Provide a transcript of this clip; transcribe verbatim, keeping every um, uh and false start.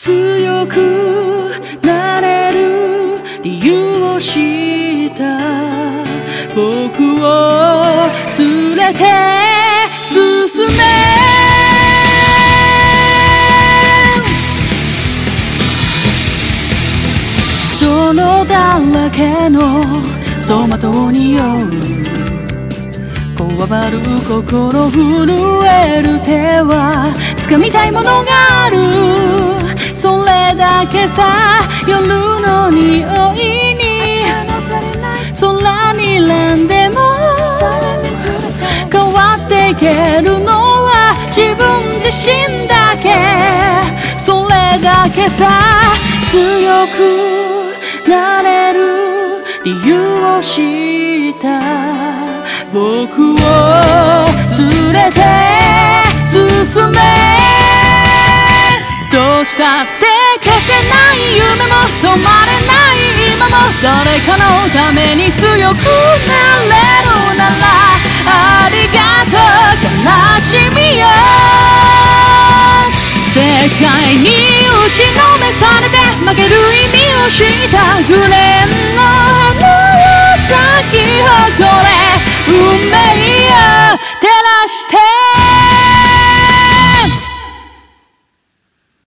強くなれる理由を知った僕を連れて進め泥だらけの走馬灯によるこわばる心震える手は掴みたいものがあるそれだけさ夜の匂いに空にらんでも変わっていけるのは自分自身だけそれだけさ強くなれる理由を知った僕を連れて進めどうしたって消せない夢も止まれない今も誰かのために強くなれるならありがとう悲しみよ世界に打ちのめされて負ける意味を知ったグレンの花を咲き誇れ運命を照らして